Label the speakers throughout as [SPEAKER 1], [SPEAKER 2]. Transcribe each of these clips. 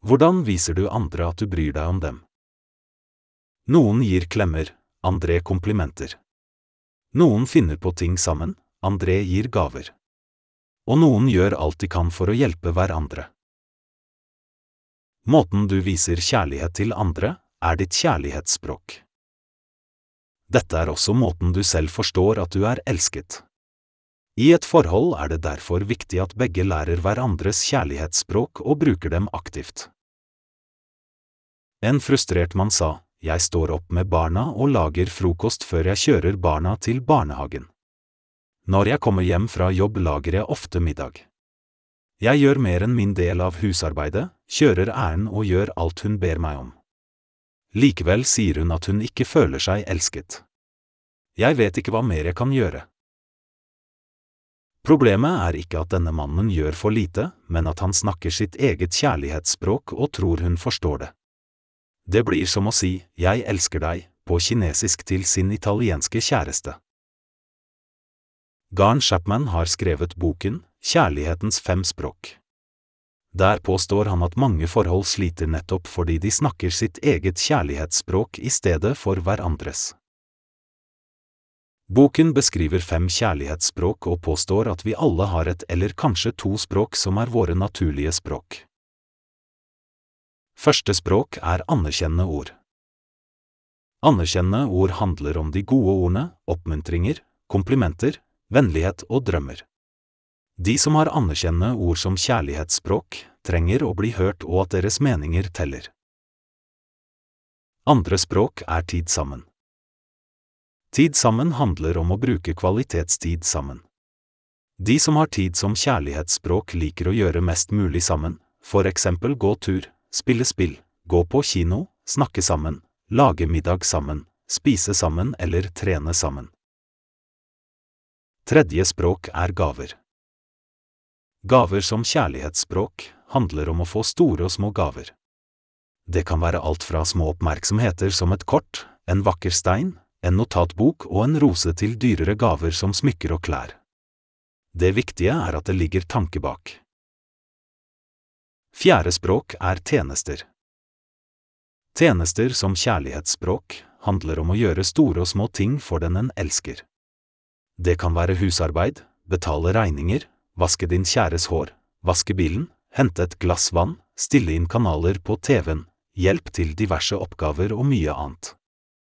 [SPEAKER 1] Hvordan viser du andre at du bryr deg om dem? Noen gir klemmer, andre komplimenter. Noen finner på ting sammen, andre gir gaver. Og noen gjør alt de kan for å hjelpe hverandre. Måten du viser kjærlighet til andre, er ditt kjærlighetsspråk. Dette er også måten du selv forstår at du er elsket. I et forhold er det derfor viktig at begge lærer hverandres kjærlighetsspråk og bruker dem aktivt. En frustrert mann sa, «Jeg står opp med barna og lager frokost før jeg kjører barna til barnehagen. Når jeg kommer hjem fra jobb lager jeg ofte middag. Jeg gjør mer enn min del av husarbeidet, kjører ærend og gjør alt hun ber meg om. Likevel sier hun at hun ikke føler seg elsket. Jeg vet ikke hva mer jeg kan gjøre.» Problemet er ikke at denne mannen gjør for lite, men at han snakker sitt eget kjærlighetsspråk og tror hun forstår det. Det blir som å si, «Jeg elsker deg», på kinesisk til sin italienske kjæreste. Garen Chapman har skrevet boken «Kjærlighetens 5 språk». Der påstår han at mange forhold sliter nettopp fordi de snakker sitt eget kjærlighetsspråk i stedet for hverandres. Boken beskriver 5 kjærlighetsspråk og påstår at vi alle har et eller kanskje 2 språk som er våre naturlige språk. Første språk er anerkjennende ord. Anerkjennende ord handler om de gode ordene, oppmuntringer, komplimenter, vennlighet og drømmer. De som har anerkjennende ord som kjærlighetsspråk, trenger å bli hørt og at deres meninger teller. Andre språk er tid sammen. Tid sammen handler om å bruke kvalitetstid sammen. De som har tid som kjærlighetsspråk liker å gjøre mest mulig sammen, for eksempel gå tur, spille spill, gå på kino, snakke sammen, lage middag sammen, spise sammen eller trene sammen. Tredje språk er gaver. Gaver som kjærlighetsspråk handler om å få store og små gaver. Det kan være alt fra små oppmerksomheter som et kort, en vakker stein, en notatbok og en rose til dyrere gaver som smykker og klær. Det viktige er at det ligger tanke bak. Fjerde språk er tjenester. Tjenester som kjærlighetsspråk handler om å gjøre store og små ting for den en elsker. Det kan være husarbeid, betale regninger, vaske din kjæres hår, vaske bilen, hente et glass vann, stille inn kanaler på TV-en, hjelp til diverse oppgaver og mye annet.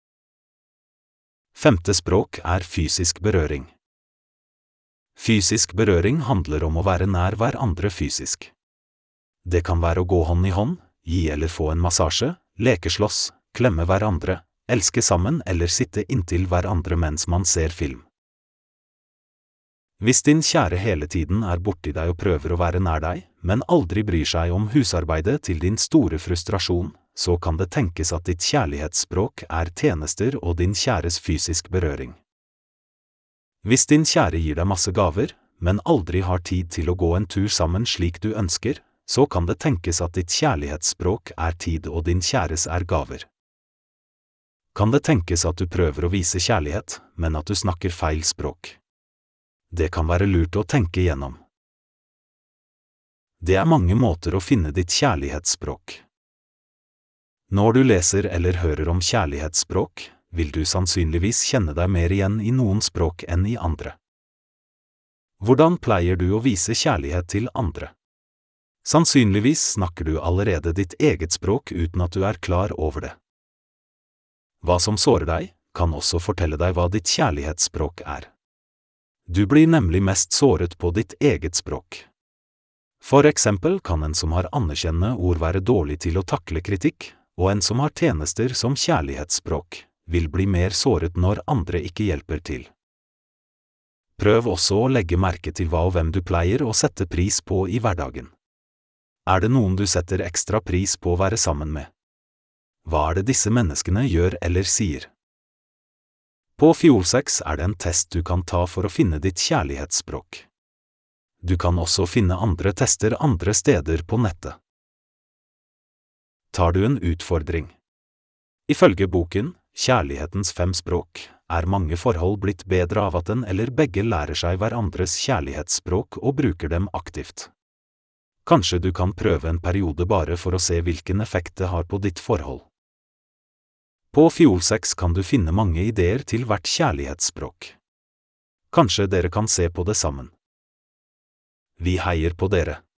[SPEAKER 1] Femte språk er fysisk berøring. Fysisk berøring handler om å være nær hverandre fysisk. Det kan være å gå hånd i hånd, gi eller få en massasje, lekeslåss, klemme hverandre, elske sammen eller sitte inntil hverandre mens man ser film. Hvis din kjære hele tiden er borti deg og prøver å være nær deg, men aldri bryr seg om husarbeidet til din store frustrasjon, så kan det tenkes at ditt kjærlighetsspråk er tjenester og din kjæres fysisk berøring. Hvis din kjære gir deg masse gaver, men aldri har tid til å gå en tur sammen slik du ønsker, så kan det tenkes at ditt kjærlighetsspråk er tid og din kjæres er gaver. Kan det tenkes at du prøver å vise kjærlighet, men at du snakker feil språk? Det kan være lurt å tenke igjennom. Det er mange måter å finne ditt kjærlighetsspråk. Når du leser eller hører om kjærlighetsspråk, vil du sannsynligvis kjenne deg mer igjen i noen språk enn i andre. Hvordan pleier du å vise kjærlighet til andre? Sannsynligvis snakker du allerede ditt eget språk uten at du er klar over det. Hva som sårer deg, kan også fortelle deg hva ditt kjærlighetsspråk er. Du blir nemlig mest såret på ditt eget språk. For eksempel kan en som har anerkjennende ord være dårlig til å takle kritikk, og en som har tjenester som kjærlighetsspråk, vil bli mer såret når andre ikke hjelper til. Prøv også å legge merke til hva og hvem du pleier å sette pris på i hverdagen. Er det noen du setter ekstra pris på å være sammen med? Hva er det disse menneskene gjør eller sier? På Fjord6 er det en test du kan ta for å finne ditt kjærlighetsspråk. Du kan også finne andre tester andre steder på nettet. Tar du en utfordring? Ifølge boken Kjærlighetens 5 språk er mange forhold blitt bedre av at en eller begge lærer seg hverandres kjærlighetsspråk og bruker dem aktivt. Kanskje du kan prøve en periode bare for å se hvilken effekt det har på ditt forhold. På Fiol6 kan du finne mange ideer til hvert kjærlighetsspråk. Kanskje dere kan se på det sammen. Vi heier på dere.